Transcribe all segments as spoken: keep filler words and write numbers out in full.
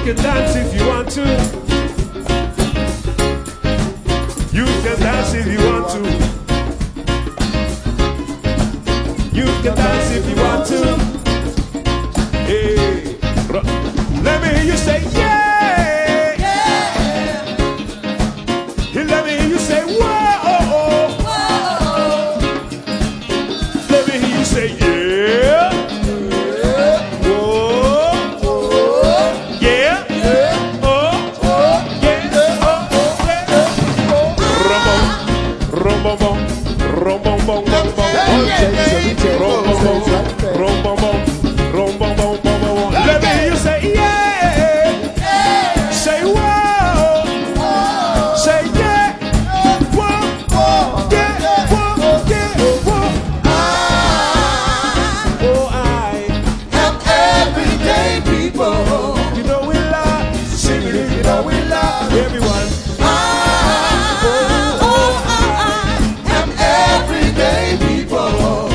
can dance if you want to. You can dance if you want to. You can dance if you want to. Hey, let me hear you say yeah, yeah. Let me hear you say whoa, oh, oh. Let me hear you say yeah, whoa, yeah, oh, yeah, oh, yeah. Rumbo, rumbo, rumbo, rumbo, rumbo. Let me hear you say yeah, say whoa, say yeah, whoa, yeah, whoa, yeah, whoa. Oh, I am everyday people. You know we love singing it, you know we love everyone. Oh, oh, I am everyday people.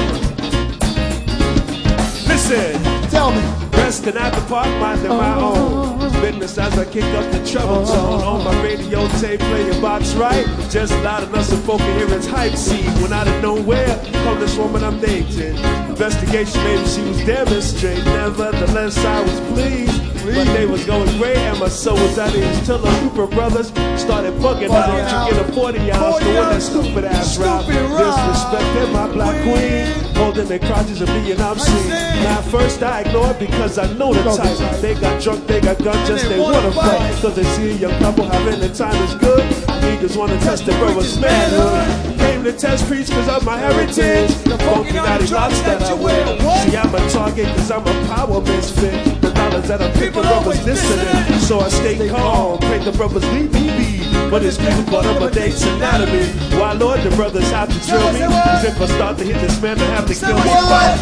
Listen, tell me. Resting at the park, minding my own business as I kick up the trouble zone. On my radio tape, play your box right. Just loud enough so folk can hear its hype seed. When out of nowhere, come this woman I'm dating. Investigation, maybe she was demonstrating. Nevertheless, I was pleased. My day was going great and my soul was at ease till the Cooper brothers started bugging out. You get a forty ounce to win that stupid ass rap. Disrespecting my black queen, holding their crotches and being obscene. Now at first I ignored because I know the type. They got drunk, they got guns, just they wanna fight. Cause they see a young couple having the time is good. Niggas wanna test their brother's manhood. Came to test preach cause of my heritage. The funky naughty locks that I wear. See I'm a target cause I'm a power misfit. The dollars that I pick the brothers listening. So I stay calm, pray the brothers leave me be. But it's people caught up a date's anatomy. Why Lord the brothers have to drill me? Cause if I start to hit this man I have to kill me.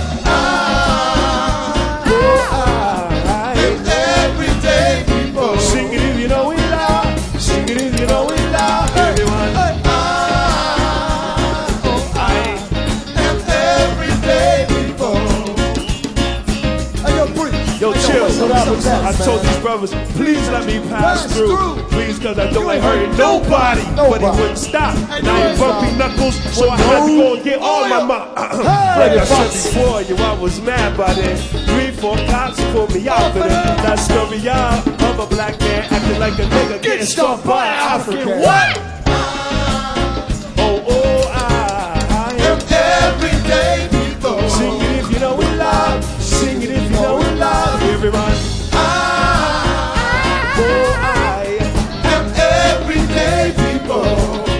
Everyday people. Sing it if you know we love. Sing it if you know we love. Everyone. I am everyday people. Hey, yo, breathe. Yo, chill. I told these brothers, please let me pass through. Please, cause I don't like hurting nobody. But he wouldn't stop. Now he bumpy knuckles, so I had to go and get all my mom. Like I said before, yo, I was mad by then. Three, four cops pulled me out for that. That story out of a black man acting like a nigga getting stalked by an African. What? Oh, oh, I, I am everyday people. Sing it if you know we love. Sing it if you know we love. Everyone. Oh, I am everyday people.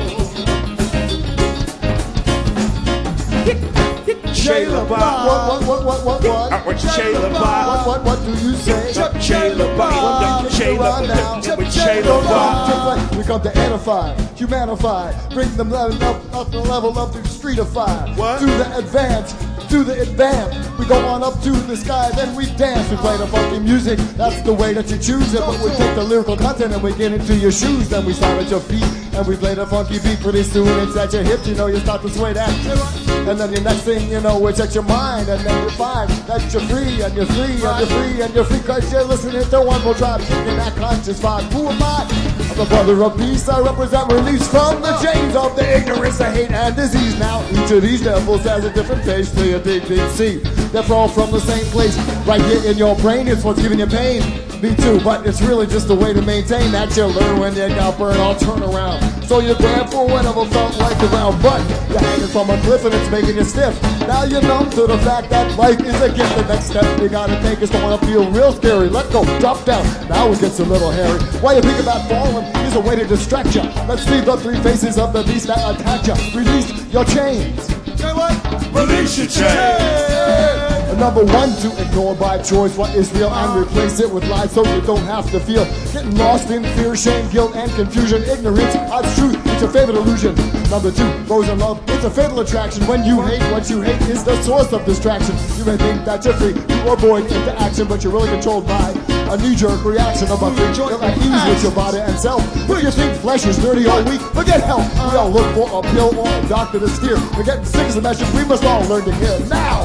Shayla Bob. What, what, what, what, what, what? With Shayla Bob. What, what, what do you say? Shayla Bob. Shayla Bob. We come to edify, humanify, bring them level up, up the level up to streetify. What? To the advance, to the advance. We go on up to the sky, then we dance. We play the funky music, that's the way that you choose it. But we take the lyrical content and we get into your shoes. Then we start at your feet and we play the funky beat. Pretty soon it's at your hips, you know you start to sway that. And then the next thing you know, it's at your mind. And then you find that you're free and you're free and you're free and you're free. Cause you're listening to One More Tribe, kicking that conscious vibe. Who am I? I'm the brother of peace. I represent release from the chains of the ignorance, the hate, and disease. Now each of these devils has a different face to your big, big C. They're all from the same place, right here in your brain. It's what's giving you pain. Me too, but it's really just a way to maintain that you learn when you got burned. I'll turn around. So you grab for whatever felt like the ground, but you're hanging from a cliff and it's making you stiff. Now you're numb to the fact that life is a gift. The next step you gotta take is going to feel real scary. Let go, drop down. Now it gets a little hairy. While you think about falling, here's a way to distract you. Let's leave the three faces of the beast that attack you. Release your chains. Release your chains. Number one, to ignore by choice what is real and replace it with lies so you don't have to feel. Getting lost in fear, shame, guilt, and confusion. Ignorance, odds truth, it's your favorite illusion. Number two, rose and love, it's a fatal attraction. When you hate, what you hate is the source of distraction. You may think that you're free, you are born into action, but you're really controlled by a knee-jerk reaction of a free joint at ease with your body and self. If you think flesh is dirty or weak, forget health. We all look for a pill or a doctor to steer. We're getting sick as a message we must all learn to hear now.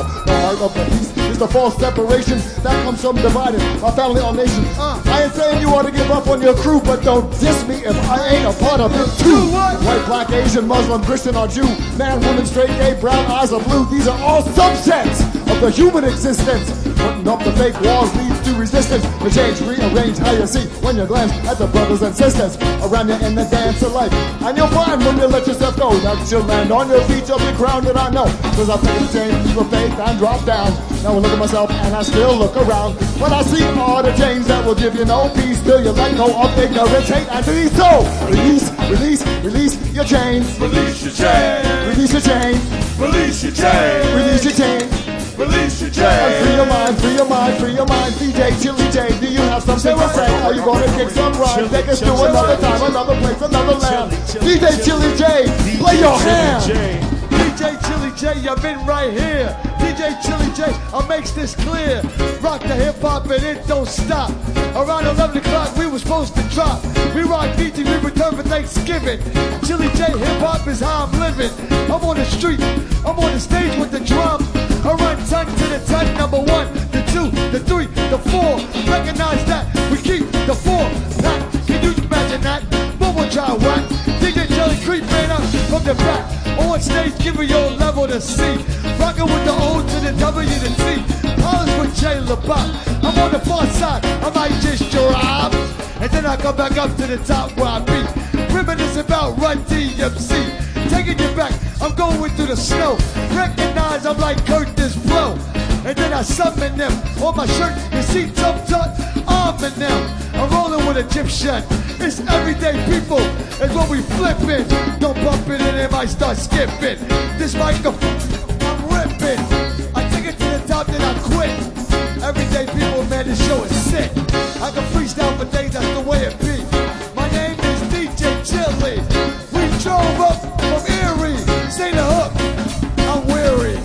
light of the peace is the false separation that comes from dividing our family or nation. Uh, I ain't saying you ought to give up on your crew, but don't diss me if I ain't a part of it too. White, black, Asian, Muslim, Christian, or Jew, man, woman, straight, gay, brown, eyes or blue, these are all subsets of the human existence. Putting up the fake walls leads to resistance. To change, rearrange how you see when you glance at the brothers and sisters around you in the dance of life. And you'll find when you let yourself go that you'll land on your feet, you'll be grounded, I know. Cause I've taken a change for faith and dropped down. Now I look at myself and I still look around. When I see all the change that will give you no peace till you let go of ignorance, hate, and disease. So, release, release, release your chains. Release your chains. Release your chains. Release your chains. Release your chains. Release your And chains. free your mind, free your mind, free your mind. D J, Chili J, do you have something to say? Are you gonna kick some rhymes? Take us to another time, another place, another land. D J Chili J, play your hand. D J Chili J, I've been right here. D J Chili J, I makes this clear. Rock the hip hop and it don't stop. Around eleven o'clock we were supposed to drop. We rock B T, we return for Thanksgiving. Chili J, hip hop is how I'm living. I'm on the street, I'm on the stage with the drum. I run ton to the ton, number one, the two, the three, the four. Recognize that we keep the four. Now, can you imagine that? One more try, what? D J Jelly creeping up from the back. On stage, giving your level to C. Rocking with the O to the W to T. Hollers with Jay LaBelle. I'm on the far side, I might just drop. And then I come back up to the top where I be. Reminisce about Run D M C. Taking you back, I'm going through the snow. Recognize I'm like Curtis Blow. And then I summon them on my shirt. You see Tum Tut, I'm in them. I'm rolling with Egyptian. It's everyday people. It's what we flipping. Don't bump it and it might start skipping. This microphone, I'm ripping. I take it to the top, then I quit. Everyday people, man, this show is sick. I can freestyle for days, that's the way it be. My name is D J Chili. We drove up from Erie. Say the hook, I'm weary.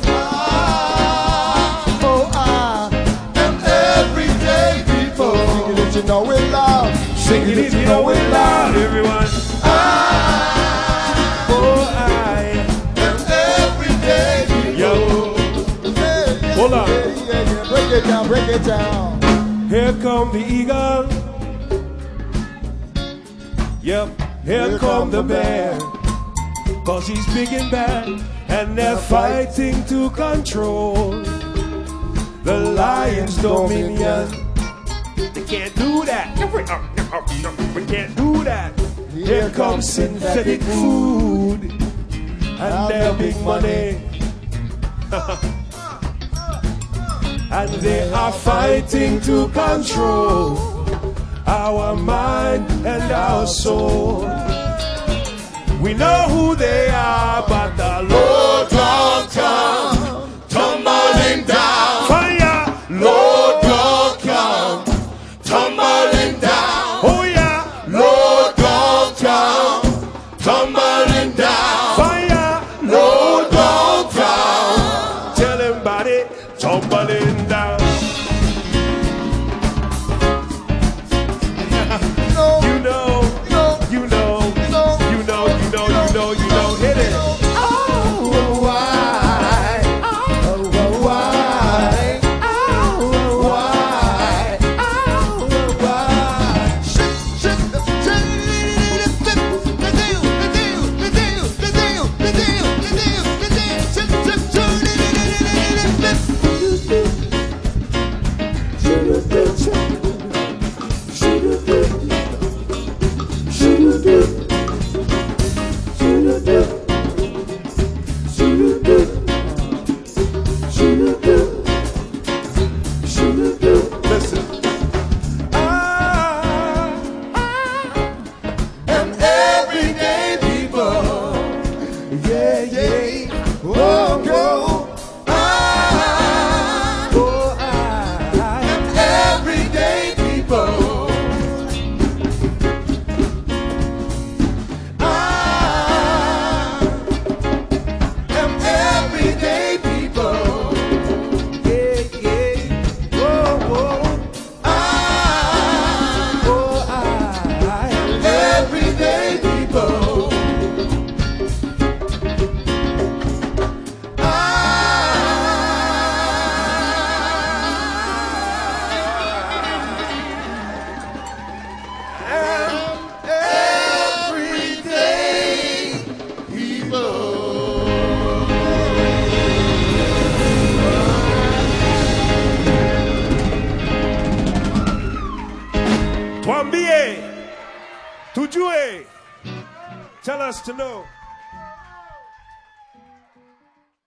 Ah, oh, I am everyday people. Sing it if you know it loud. Sing it if you know it loud, everyone. I, Oh, I. am everyday people. Yo, Yeah, yeah, hold on. yeah, yeah, yeah. Break it down, break it down. Here come the eagle. Yep, here, Here come come the the bear. Cause he's big and bad, and they're fighting to control the lion's dominion. They can't do that. We can't do that. Here comes synthetic food and their big money. And they are fighting to control our mind and our soul. We know who they are, but the Lord don't come tumbling down. Fire! Lord don't come tumbling down. Oh yeah! Lord don't come tumbling down. Fire! Lord don't come. Tell him about it, tumbling down. You know, you know, you know, you know, you know, you know, hit it. Oh, why? Oh, why? Oh, why? Oh, why? Oye, tu jue. Tell us to know.